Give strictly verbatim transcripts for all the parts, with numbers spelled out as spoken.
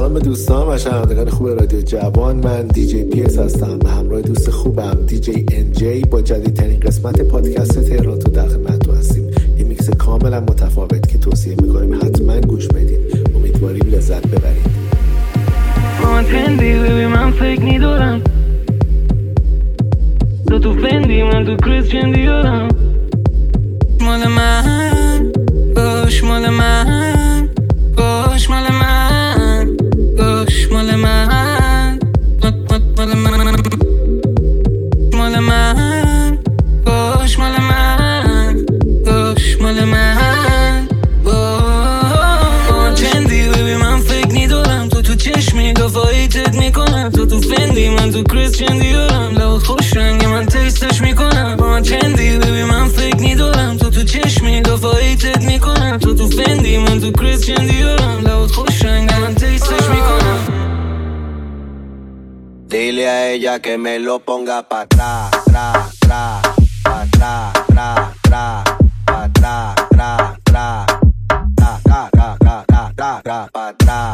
سلام به دوستان و شنوندگان خوب رادیو جوان. من دی جی پی اس هستم به همراه دوست خوبم دی جی ان جی با جدیدترین قسمت پادکست تهران تو در خدمتتون هستیم. یه میکس کاملا متفاوت که توصیه میکنیم حتما گوش بدید. امیدواریم لذت ببرید. من تندی ببی من فکر ندارم تو تو فندی من تو کریسچن دیارم. مال من باش مال من باش مال من باش مال من مال من مال من باش مال من باش مال من با چندی ببی من فکر ندارم تو تو چشمی دفاعیتت میکنم تو تو فندی من تو کریسچن دیارم لو خوش رنگ من تیستش میکنم با چندی ببی من فکر ندارم تو تو چشمی دفاعیتت میکنم تو تو فندی من تو کریسچن دیارم لو خوش رنگ من تیستش میکنم. Dile a ella que me lo ponga pa' atrás, tra, tra, pa' atrás, tra, tra, pa' atrás, tra, tra, tra, tra, tra, tra, tra, tra, pa' atrás,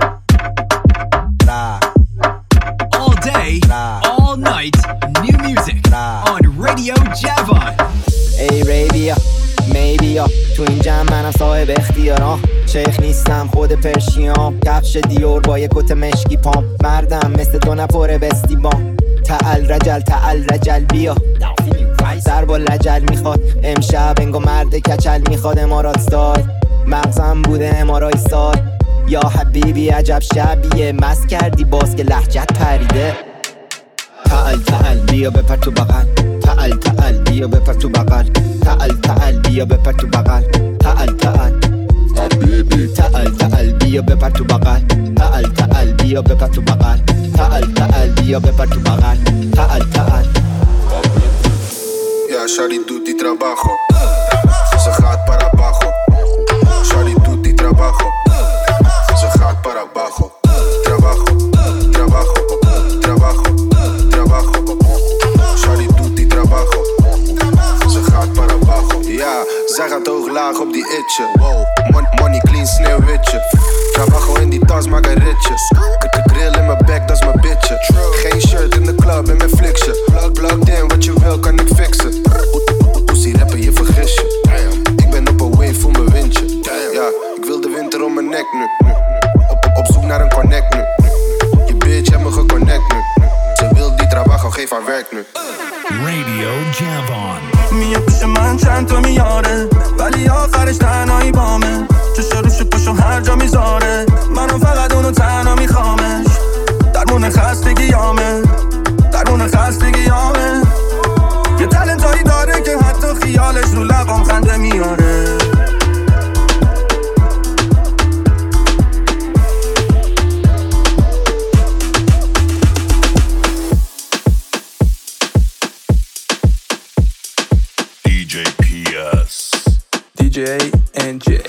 tra. All day, all night, new music on Radio Javon. Hey Arabia, maybe ya تو این جمع منم صاحب اختیارم. شیخ نیستم خود پرشیام، کفش دیور با یک کت مشکی پام. مردم مثل تو نپره بستیبام. تعال رجل تعال رجل بیا سر با لجل میخواد. امشب انگو مرد کچل میخواد. امارات ستایل مغزم بوده امارای سال. یا حبیبی عجب شبیه مست کردی باز که لهجت پریده. تعال تعال بیا بپر تو بغل. تعال تعال بیا بپر تو بغل. تعال تعال بیا بپر تو بغل. تعال تعال تعال تعال بیا بپر تو بغل. تعال تعال بیا بپر تو بغل. تعال تعال بیا بپر تو بغل. تعال تعال. Ja, Shari doet die trabajo. Ze gaat para abajo. Shari doet die trabajo. Ze gaat para abajo. Trabajo, trabajo, trabajo, trabajo. Shari doet die trabajo. Ze gaat para abajo. Ja, zij gaat hoog laag op die itje. Mon- money clean sneeuwwitje. Trabajo in die tas, maak een ritje. Grill in mijn bek, dat is mijn bitje. Geen shirt in de club, in mijn fliksje. Plugged in, wat je wil kan ik fixen. Pussy rappen, je vergis je. Ik ben op een wave, voel mijn windje. Ja, ik wil de winter om mijn nek nu. Op, op, op zoek naar een connect nu. Je bitch heeft me geconnect nu. Ze wil die trabajo, geef haar werk nu. Radio Javon. میاد پیش من چند تا میاره ولی آخرش تنهایی بامه. چش روش پشو هر جا میذاره منو فقط اونو تنها میخوامش. درمون خستگیامه درمون خستگیامه. یه تلنتایی داره که حتی خیالش رو لبام خنده میاره. دی جی پی اس دی جی ان جی.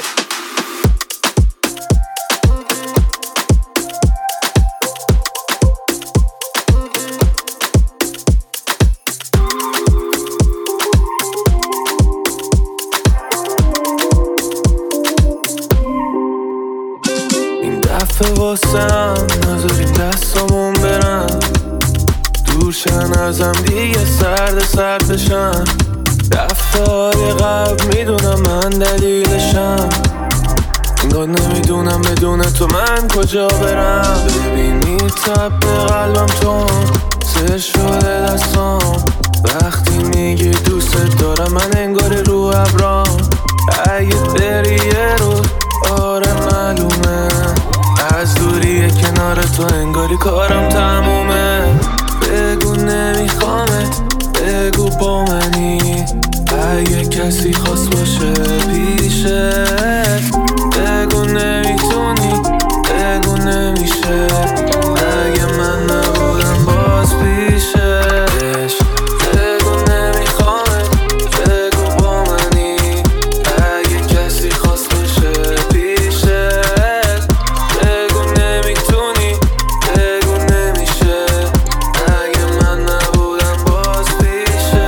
واسم نذاریم دستامون برن دورشن ازم دیگه سرد سرد بشن. رفتارهای قبل میدونم من دلیلشم. انگار نمیدونم بدون تو من کجا برم. ببینی تب قلبم تون سر شده دستام. وقتی میگی دوست دارم من انگار رو ابرام. اگه بری یه روز آره معلومه از دوری کنار تو انگاری کارم تمومه. بگو نمیخوامت بگو با منی. اگه کسی خواست باشه پیشت بگو نمیتونی بگو نمیشه. اگه من نبودم باز پیشت بگو نمیخوامت بگو با منی. اگه کسی خواست باشه پیشت بگو نمیتونی بگو نمیشه. اگه من نبودم باز پیشت.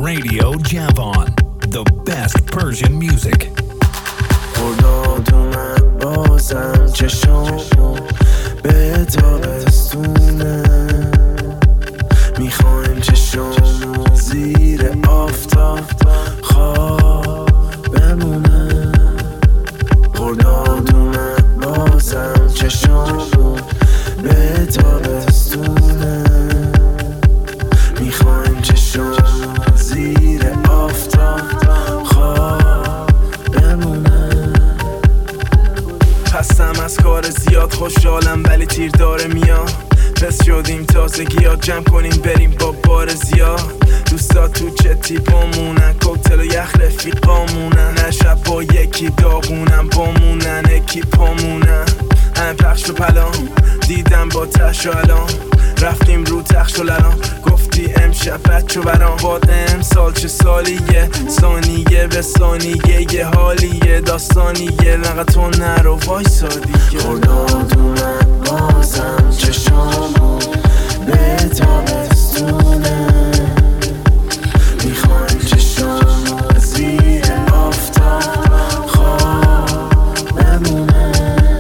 Radio Javan, the best Persian music. خرداد اومد بازم چشامو به تابستونه، میخوایم چشامو زیر آفتاب خواب بمونه. خرداد اومد بازم چشامو به تابستونه، میخوایم چشامو زیر آفتاب خواب بمونه. هستم از کار زیاد خوشحالم ولی تیر داره میاد. پس شدیم تازگیات جمع کنیم بریم با بار زیاد. دوستات تو جتی بامونن، کوکتل و یخ رفیقامونن. هر شب با یکی داغونم بامونن، یکی پامونن. هم پخش و پلام دیدم با تش و الان، رفتیم رو تخش و لرام. گفتی امشب بچه برام باد امسال چه سالیه، ثانیه به ثانیه یه حالیه داستانیه. لقد تو نرو وایسا دیگه. خرداد اومد بازم چشامو به تابستونه، میخوایم چشامو زیر آفتاب خواب بمونه.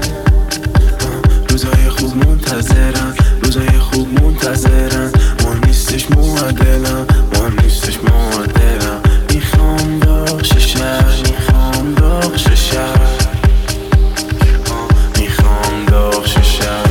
روزای خوب منتظرن، روزای خوب منتظرن. ما نیستش معادلم، ما نیستش معادلم. میخوام داغش شهر، میخوام داغش شهر، میخوام داغش شهر.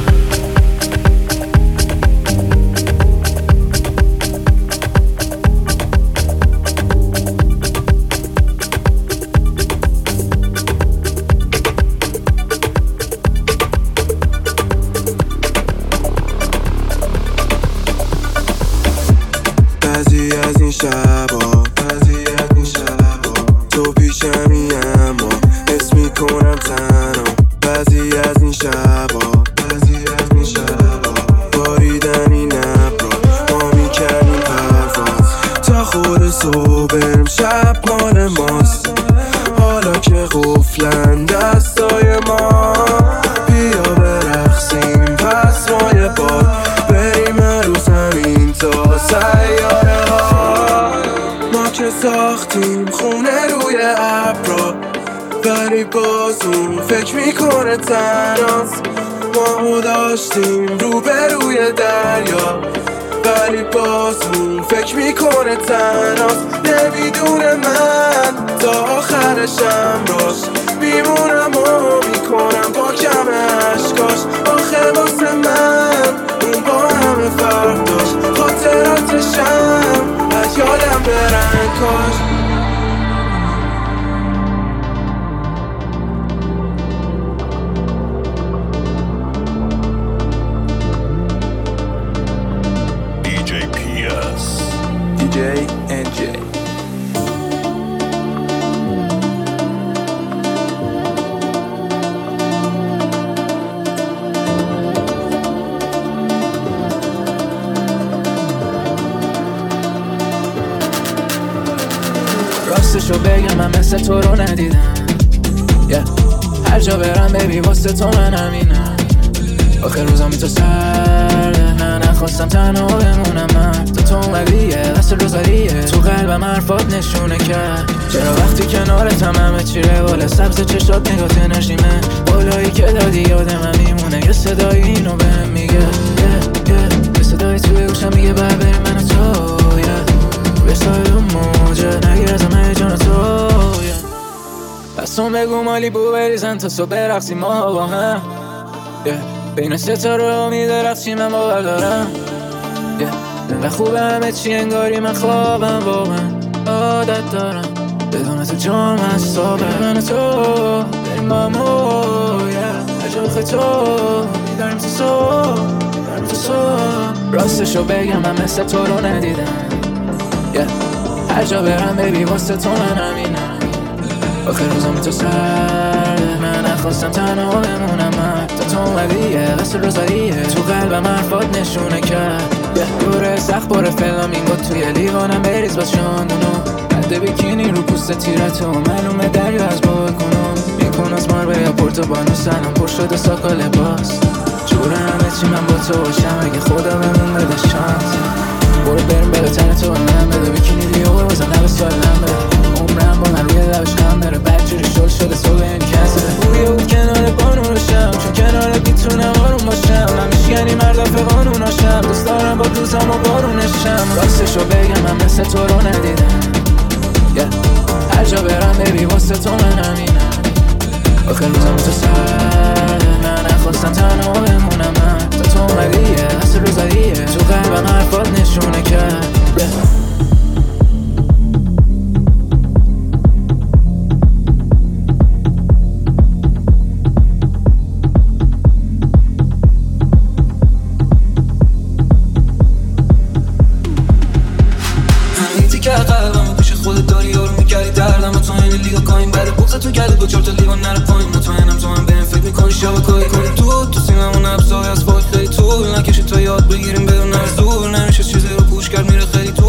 بعضی از این شبا، بعضی از این شبا تو پیشمی اما حس میکنم تنها. بعضی از این شبا، بعضی از این شبا باریدن این ابرا ما میکنیم پرواز تا خود صبح امشب مال ماست. حالا که قفلن دستای ما، بیا برقصیم پس مای باد، بریم رو زمین تا سیاره ها. ما که ساختیم خونه روی ابرا ولی باز اون فکر میکنه تنهاست. ما داشتیم رو به روی دریا ولی باز اون فکر میکنه تنهاست. نمیدونه من تا آخرشم راش میمونم و میکنم با کم عشقاش. آخه واسه من اون با همه فرق داشت، خاطراتشم از یادم برن کاش. دی جی پی اس دی جی ان جی. راستشو بگم من مثل تو رو ندیدم، yeah. هر جا برم ببی واسه تو من همینم. آخر روزا می تو سرده، نه نخواستم تنها بمونم. من تو تو اومدیه دست روزاریه، تو قلبم حرفات نشونه کرد. چرا وقتی کنارتم همه چی روال سبز چشات نگات نشیمه. بالایی که دادی یاد من میمونه، یه صدای اینو بهم میگه yeah, yeah. یه صدای توی گوشم میگه بر بریم من و تو yeah. بسای رو موجه نگیر از همه جان تو yeah. پس تو بگو مالی بو بریزن تا صبح برقصیم ما با هم yeah. بین ستاره ها میدرخشی من باور دارم yeah. و خوبه همه چی انگاری من خوابم با من عادت دارم بدون تو جام از صابه من و تو بریم با مو هر جا بخوای تو میداریم تو صبح داریم تو صبح. راستشو بگم من مثل تو رو ندیدم yeah. هر جا برم ببی واسه تو من همینم. آخر روزا می تو سرده، من نخواستم تنها بمونم. من تا تو اومدیه قصر روزاریه، تو قلبم حرفات نشونه کرد دوره سخت باره فلامینگو توی لیوانم بریز باز شاندونو. بده بیکینی رو پوست تیرتو معلومه دریا از بالکنو میکن از ماربه یا پورتوبانو. سلام پر شده ساکا لباس جوره همه چی من با تو باشم اگه خدا بمون بده شانس. برو بریم بده تن تو من بده بیکینی لیو بگم من مثل تو رو ندیدم. yeah. هر جا برم ببی واسه تو من همینم. آخر روزم تو سرده نه نخواستم تنها بمونم من تا تو اومدیه اصل رو زدیه تو قلبم حرفات نشونه کرد yeah. که قلبم پیش خودت داری یارو میکردی دردم و تو این لیگا کاین بعد بغض تو گرده با چهار تا لیوان نره پایین مطمئنم تو هم بهم فکر میکنی شبکایی کنی تو تو سینمون ابزای از فاک خیلی طول نکشی تا یاد بگیریم بدون از دور نمیشه چیزی رو پوش کرد میره خیلی تو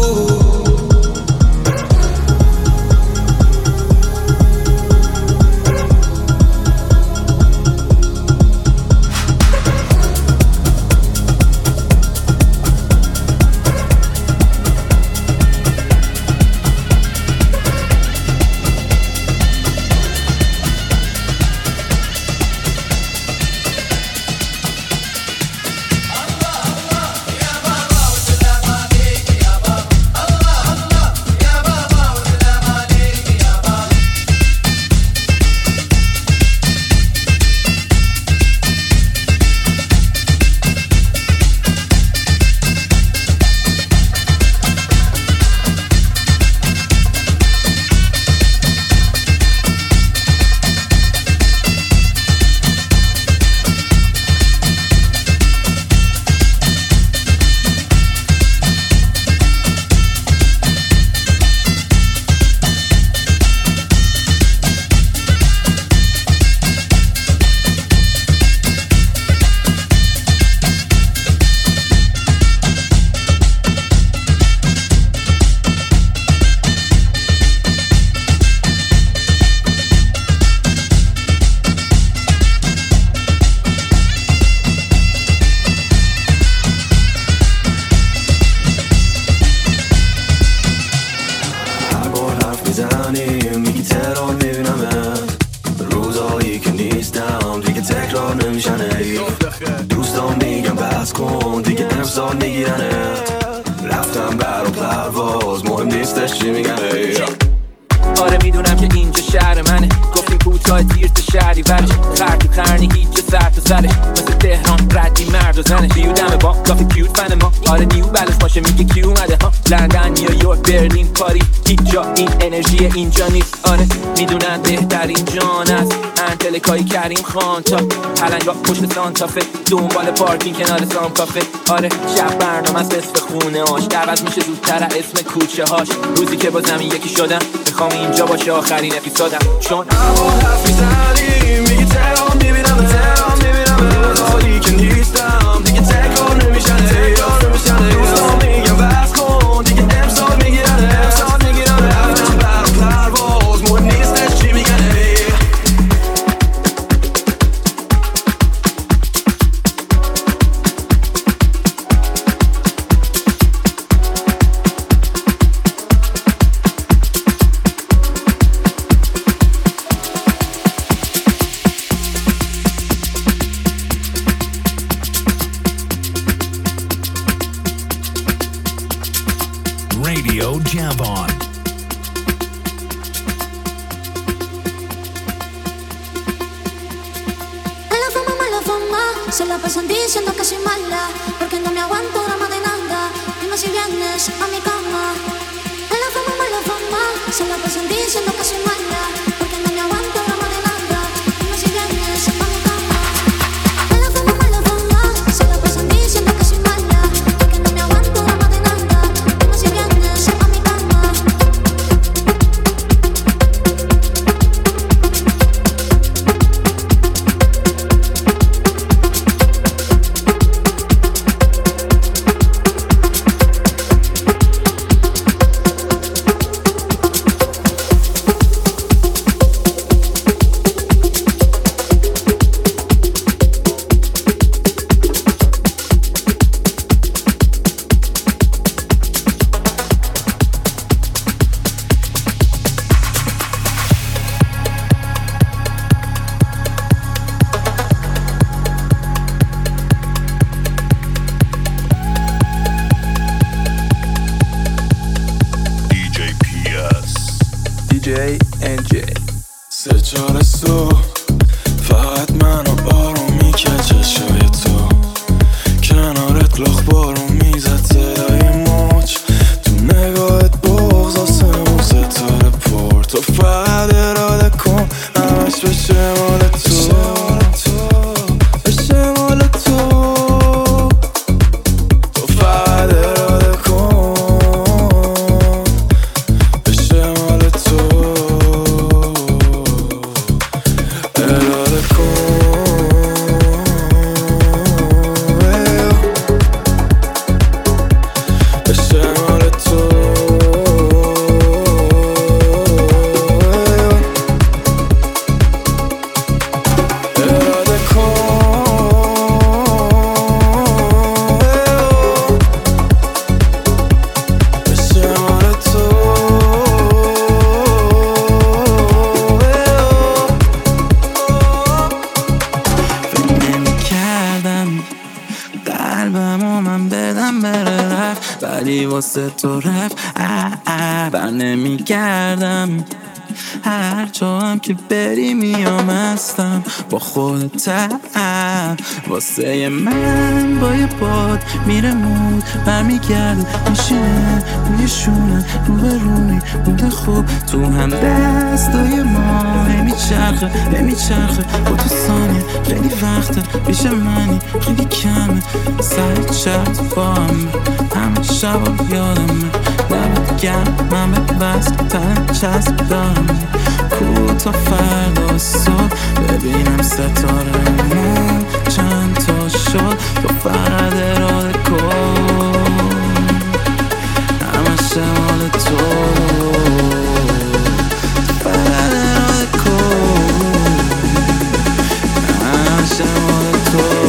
آره میدونم که اینجا شهر منه گفتیم کوتاه دیر تا شهری ورش خرد قرنی هیچ جا سر تا سرش مثل تهران ردی مرد و زنش بیودمه با کافی کیوت فن ما آره نیو بلش باشه میگه کی اومده ها لندن نیویورک برلین پاریس هیچ جا این انرژی اینجا نیست آره میدونن بهترین جان است انتلکای کریم خان تا پلنگا پشت سانتافه دنبال پارکینگ کنار سام کافه آره شب برنامه از نصف خونه هاش دعوت میشه زودتر اسم کوچه هاش روزی که با زمین یکی شدم میخوام اینجا باشه آخرین اپیزودم چون اما حرف میزنی میگی تهران میبینم تهران میبینم روزایی که نیستم دیگه تکرار نمیشنه تکرار نمیشنه دوستان میگم بس کن دیگه امسال میگیرنه امسال میگیرنه رفتم برام پرواز مهم نیستش چی میگنه Radio Javon. La fama, mala fama, se la pasan diciendo que soy mala, porque no me aguanto drama de nada. Dime si vienes a mi cama. La fama, mala fama, se la pasan diciendo que soy mala, porque no me aguanto drama de nada. Dime si vienes a mi cama. La fama, mala fama, se la pasan diciendo que soy mala, porque no me aguanto drama de nada. Dime si vienes a mi cama. جی ان جی. سه چهار صبح فقط منو آرومی که چشای تو کنارت لخ بارون میزد صدای موج تو نگاهت بغض آسمون ستاره پر تو فقط اراده کن همش بشه مال تو بشه مال تو تو فقط اراده کن بشه مال تو اراده کن واسه تو رفت بر نمی گردم هر جا هم که بری میام هستم با خودت واسه من با یه باد میره مود برمیگرده میشینه روی شونه رو به روی بوده خوب تو هم دستای ما نمیچرخه نمیچرخه با تو ثانیه خیلی وقته پیش منی خیلی کمه سر چرد با همه همه شب یادمه لبت گرم من به بست تن چسب دارم کو تا فردا صبح ببینم ستارمون چند تا شد تو فقط اراده کن همه شمال تو فقط اراده کن همه شمال تو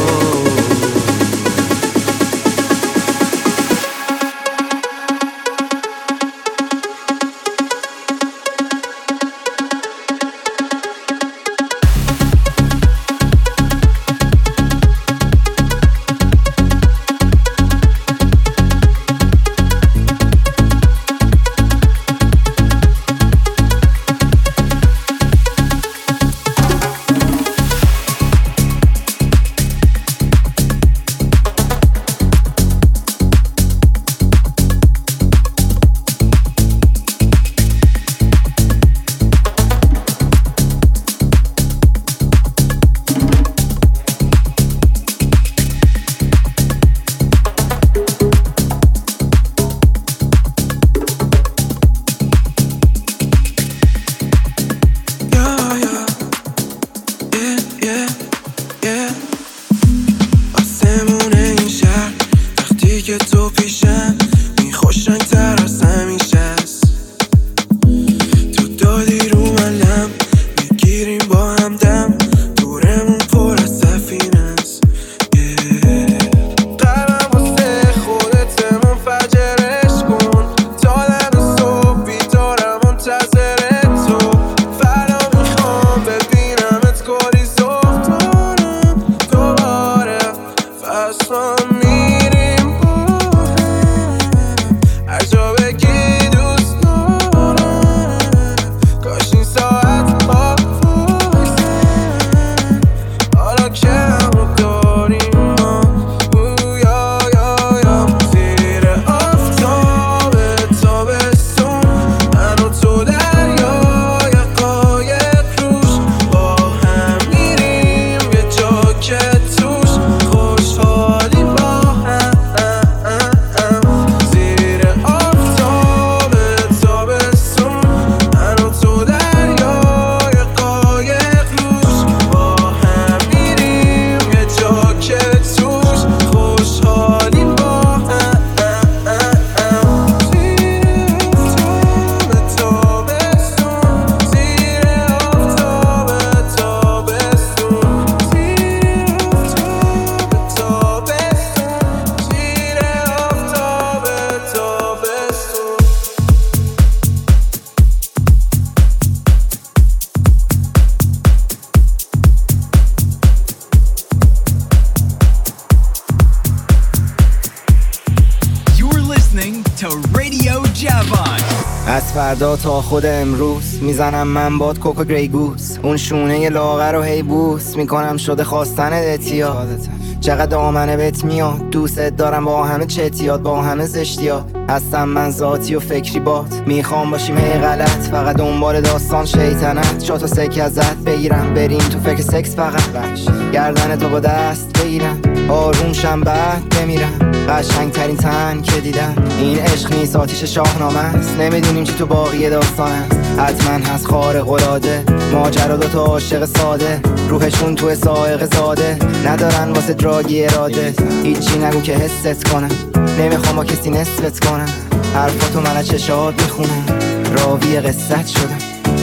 از فردا تا خود امروز میزنم من باد کوکو گری گوز، اون شونه لاغر رو هی بوس میکنم شده خواستن اتیاد. چقدر آمنه بهت میاد، دوست دارم با همه چتیات، با همه زشتیات. هستم من ذاتی و فکری بات، میخوام باشیم هی غلط، فقط دنبال داستان شیطنت. شاتو سکه ازت بگیرم، بریم تو فکر سکس فقط. گردن تو با دست بگیرم، آروم شم بعد بمیرم. قشنگ ترین تن که دیدم، این عشق نیست آتیش شاهنامه است. نمیدونیم چی تو باقی داستان است، حتما هست خارق العاده. ماجرا دوتا عاشق ساده، روحشون تو سائق زاده. ندارن واسه دراگی اراده، هیچی نگو که حست کنم. نمیخوام با کسی نصفت کنم، حرفاتو من از چشات میخونم. راوی قصت شدم.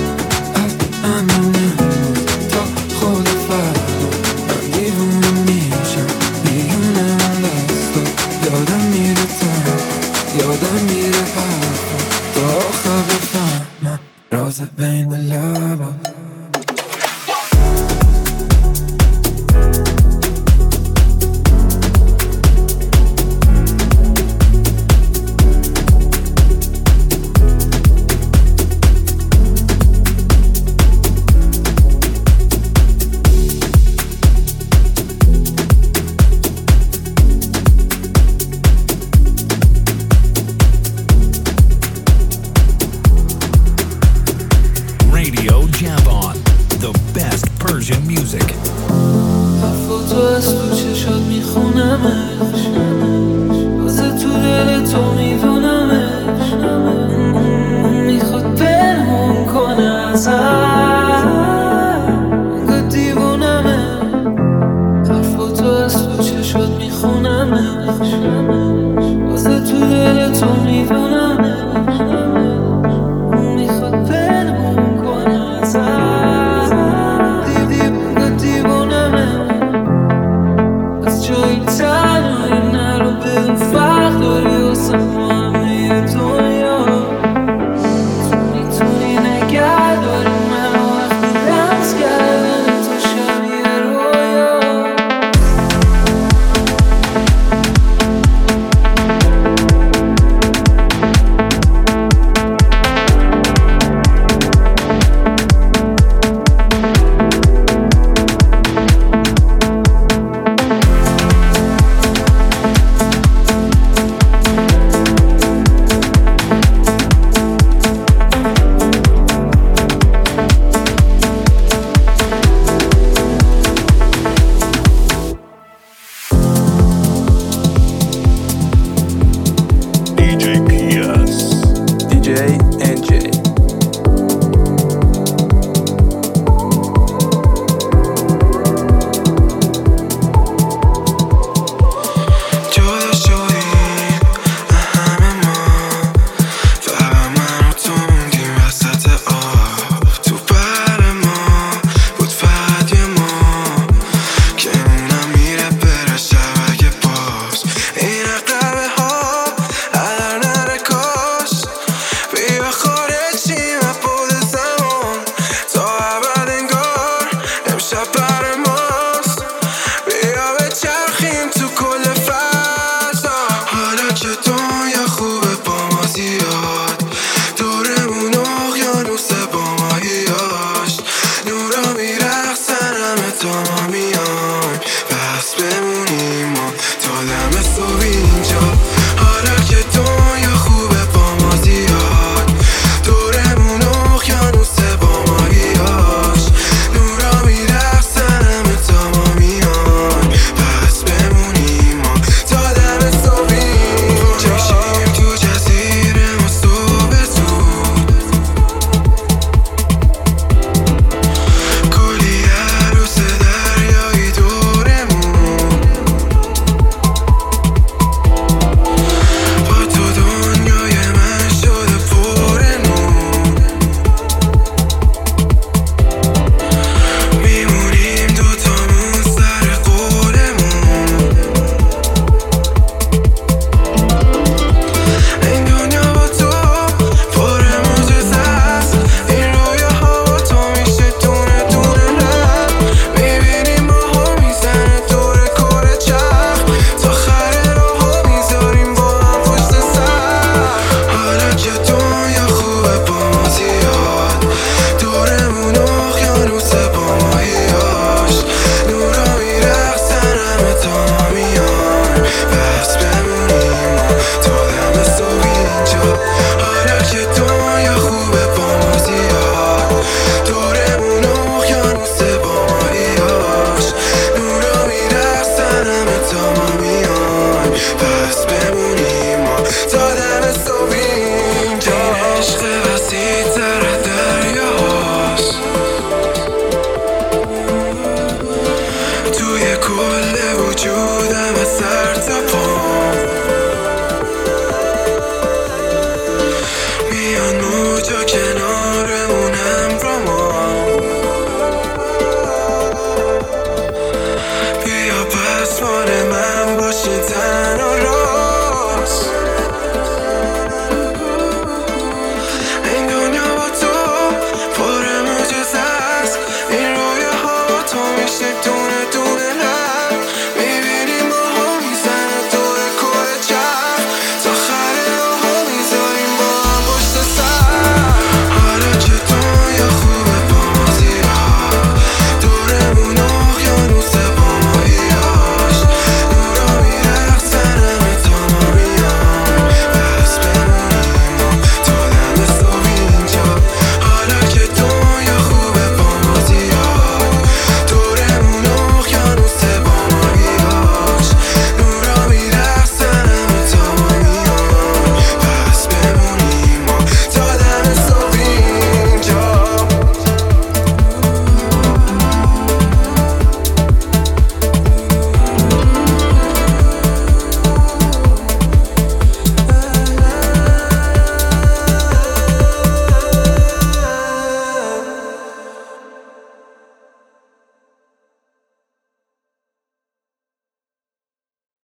تا خود فردا من دیوونه میشم، میونه من دستا. یادم میره تن، یادم میره حرفا، تا آخر بفهمم راز بین لبا. خورده وسیع تر دریاست، توی کل وجودم از سر تا پام میان موجا کنار